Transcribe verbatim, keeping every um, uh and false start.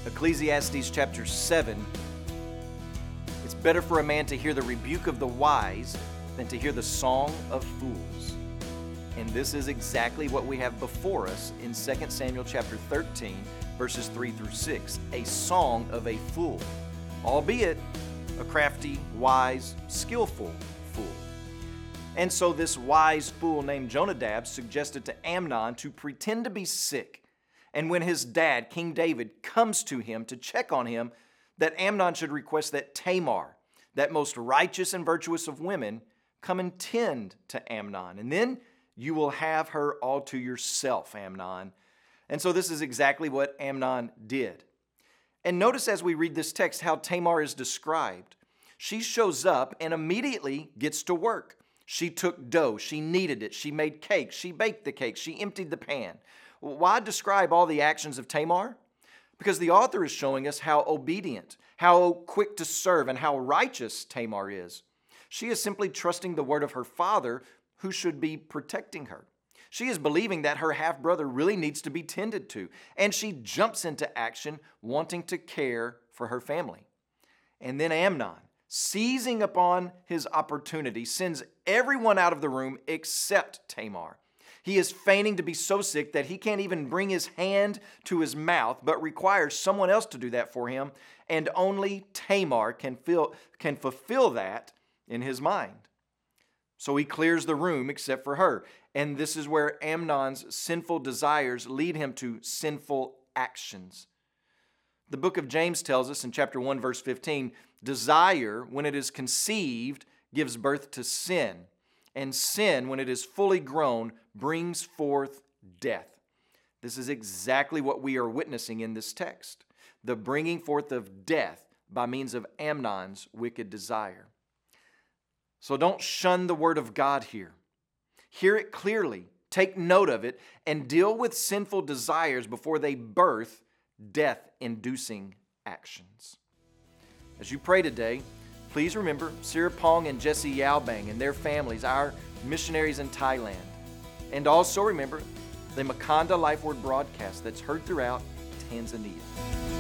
Ecclesiastes chapter seven, it's better for a man to hear the rebuke of the wise than to hear the song of fools. And this is exactly what we have before us in Second Samuel chapter thirteen, verses three through six, a song of a fool, albeit a crafty, wise, skillful fool. And so this wise fool named Jonadab suggested to Amnon to pretend to be sick. And when his dad, King David, comes to him to check on him, that Amnon should request that Tamar, that most righteous and virtuous of women, come and tend to Amnon. And then you will have her all to yourself, Amnon. And so this is exactly what Amnon did. And notice as we read this text how Tamar is described. She shows up and immediately gets to work. She took dough, she kneaded it, she made cakes, she baked the cakes, she emptied the pan. Why describe all the actions of Tamar? Because the author is showing us how obedient, how quick to serve, and how righteous Tamar is. She is simply trusting the word of her father, who should be protecting her. She is believing that her half-brother really needs to be tended to, and she jumps into action wanting to care for her family. And then Amnon, seizing upon his opportunity, sends everyone out of the room except Tamar. He is feigning to be so sick that he can't even bring his hand to his mouth, but requires someone else to do that for him, and only Tamar can, feel, can fulfill that in his mind. So he clears the room except for her, and this is where Amnon's sinful desires lead him to sinful actions. The book of James tells us in chapter one, verse fifteen, desire, when it is conceived, gives birth to sin. And sin, when it is fully grown, brings forth death. This is exactly what we are witnessing in this text. The bringing forth of death by means of Amnon's wicked desire. So don't shun the word of God here. Hear it clearly, take note of it, and deal with sinful desires before they birth death-inducing actions. As you pray today, please remember Sirapong and Jesse Yaobang and their families, our missionaries in Thailand. And also remember the Makanda Life Word broadcast that's heard throughout Tanzania.